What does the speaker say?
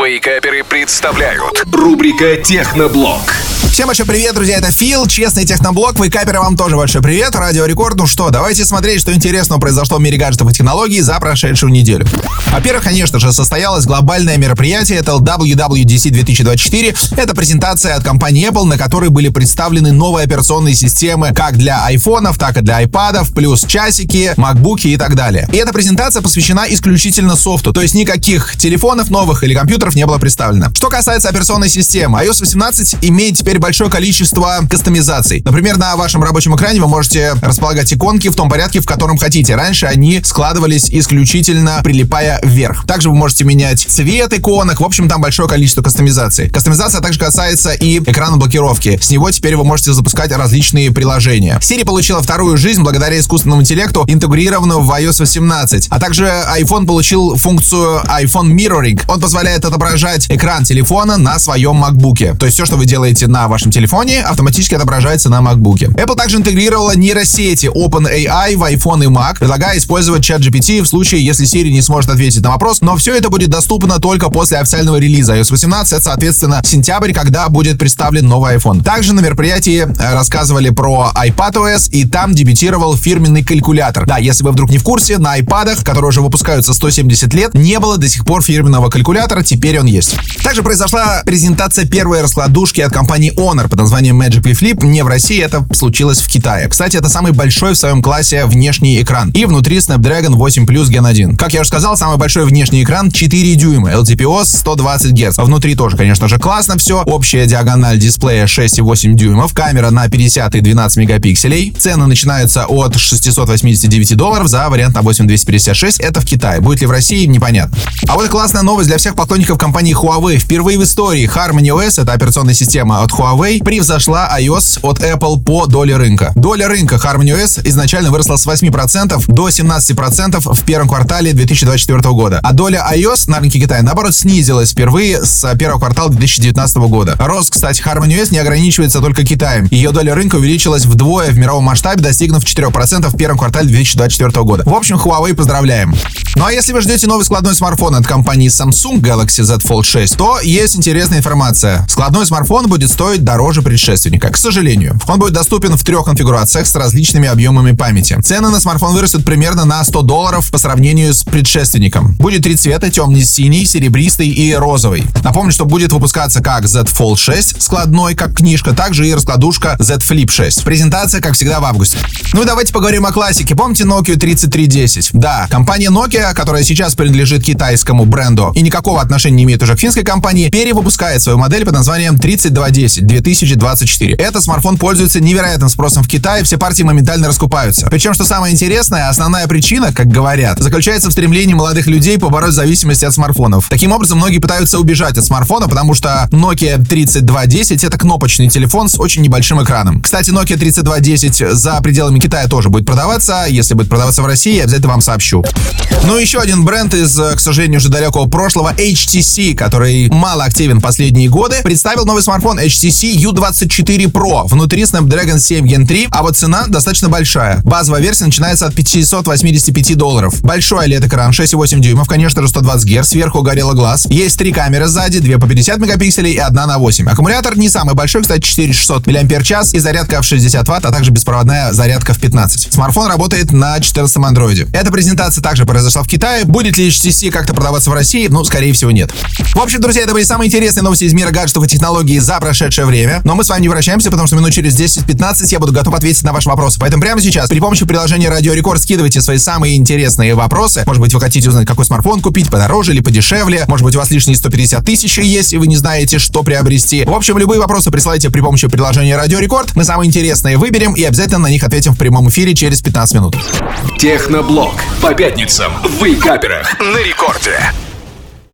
Вейкаперы представляют. Рубрика «Техноблог». Всем большой привет, друзья, это Фил, честный техноблог, Вейкаперы, вам тоже большой привет, Радио Рекорд. Ну что, давайте смотреть, что интересного произошло в мире гаджетов и технологий за прошедшую неделю. Во-первых, конечно же, состоялось глобальное мероприятие, это WWDC 2024. Это презентация от компании Apple, на которой были представлены новые операционные системы как для айфонов, так и для айпадов, плюс часики, макбуки и так далее. И эта презентация посвящена исключительно софту, то есть никаких телефонов новых или компьютеров не было представлено. Что касается операционной системы, iOS 18 имеет теперь большое количество кастомизаций. Например, на вашем рабочем экране вы можете располагать иконки в том порядке, в котором хотите. Раньше они складывались исключительно прилипая вверх. Также вы можете менять цвет иконок. В общем, там большое количество кастомизаций. Кастомизация также касается и экрана блокировки. С него теперь вы можете запускать различные приложения. Siri получила вторую жизнь благодаря искусственному интеллекту, интегрированному в iOS 18. А также iPhone получил функцию iPhone Mirroring. Он позволяет отображать экран телефона на своем MacBook'е. То есть все, что вы делаете на вашем телефоне, автоматически отображается на MacBook'е. Apple также интегрировала нейросети OpenAI в iPhone и Mac, предлагая использовать ChatGPT в случае, если Siri не сможет ответить на вопрос, но все это будет доступно только после официального релиза iOS 18, это, соответственно, сентябрь, когда будет представлен новый iPhone. Также на мероприятии рассказывали про iPadOS, и там дебютировал фирменный калькулятор. Да, если вы вдруг не в курсе, на iPad'ах, которые уже выпускаются 170 лет, не было до сих пор фирменного калькулятора, теперь он есть. Также произошла презентация первой раскладушки от компании Honor под названием Magically Flip. Не в России, это случилось в Китае. Кстати, это самый большой в своем классе внешний экран. И внутри Snapdragon 8 Plus Gen 1. Как я уже сказал, самый большой внешний экран 4 дюйма, LTPO 120 Гц. Внутри тоже, конечно же, классно все. Общая диагональ дисплея 6,8 дюймов. Камера на 50 и 12 мегапикселей. Цены начинаются от $689 за вариант на 8256. Это в Китае. Будет ли в России, непонятно. А вот классная новость для всех поклонников компании Huawei. Впервые в истории HarmonyOS, это операционная система от Huawei, превзошла iOS от Apple по доле рынка. Доля рынка HarmonyOS изначально выросла с 8% до 17% в первом квартале 2024 года. А доля iOS на рынке Китая, наоборот, снизилась впервые с первого квартала 2019 года. Рост, кстати, HarmonyOS не ограничивается только Китаем. Ее доля рынка увеличилась вдвое в мировом масштабе, достигнув 4% в первом квартале 2024 года. В общем, Huawei поздравляем. Ну а если вы ждете новый складной смартфон от компании Samsung Galaxy Z Fold 6, то есть интересная информация. Складной смартфон будет стоить дороже предшественника, к сожалению. Он будет доступен в 3 конфигурациях с различными объемами памяти. Цены на смартфон вырастут примерно на $100 по сравнению с предшественником. Будет 3 цвета: темно-синий, серебристый и розовый. Напомню, что будет выпускаться как Z Fold 6 складной, как книжка, также и раскладушка Z Flip 6. Презентация, как всегда, в августе. Ну и давайте поговорим о классике. Помните Nokia 3310? Да, компания Nokia, которая сейчас принадлежит китайскому бренду и никакого отношения не имеет уже к финской компании, перевыпускает свою модель под названием 3210 2024. Этот смартфон пользуется невероятным спросом в Китае, все партии моментально раскупаются. Причем, что самое интересное, основная причина, как говорят, заключается в стремлении молодых людей побороть зависимость от смартфонов. Таким образом, многие пытаются убежать от смартфона, потому что Nokia 3210 это кнопочный телефон с очень небольшим экраном. Кстати, Nokia 3210 за пределами Китая тоже будет продаваться. Если будет продаваться в России, я обязательно вам сообщу. Ну и еще один бренд из, к сожалению, уже далекого прошлого, HTC, который мало активен последние годы, представил новый смартфон HTC U24 Pro. Внутри Snapdragon 7 Gen 3, а вот цена достаточно большая. Базовая версия начинается от $585. Большой OLED-экран 6,8 дюймов, конечно же, 120 Гц, сверху горело глаз. Есть 3 камеры сзади, 2 по 50 мегапикселей и 1 на 8. Аккумулятор не самый большой, кстати, 4600 мАч и зарядка в 60 Вт, а также беспроводная зарядка в 15. Смартфон работает на 14-м андроиде. Эта презентация также произошла в Китае. Будет ли HTC как-то продаваться в России? Ну, скорее всего, нет. В общем, друзья, это были самые интересные новости из мира гаджетов и технологий за прошедшее время. Но мы с вами не прощаемся, потому что минут через 10-15 я буду готов ответить на ваши вопросы. Поэтому прямо сейчас при помощи приложения Радио Рекорд скидывайте свои самые интересные вопросы. Может быть, вы хотите узнать, какой смартфон купить, подороже или подешевле. Может быть, у вас лишние 150 тысяч есть, и вы не знаете, что приобрести. В общем, любые вопросы присылайте при помощи приложения Радио Рекорд. Мы самые интересные выберем и обязательно на них ответим в прямом эфире через 15 минут. Техноблог. По пятницам в Вейкаперах на Рекорде.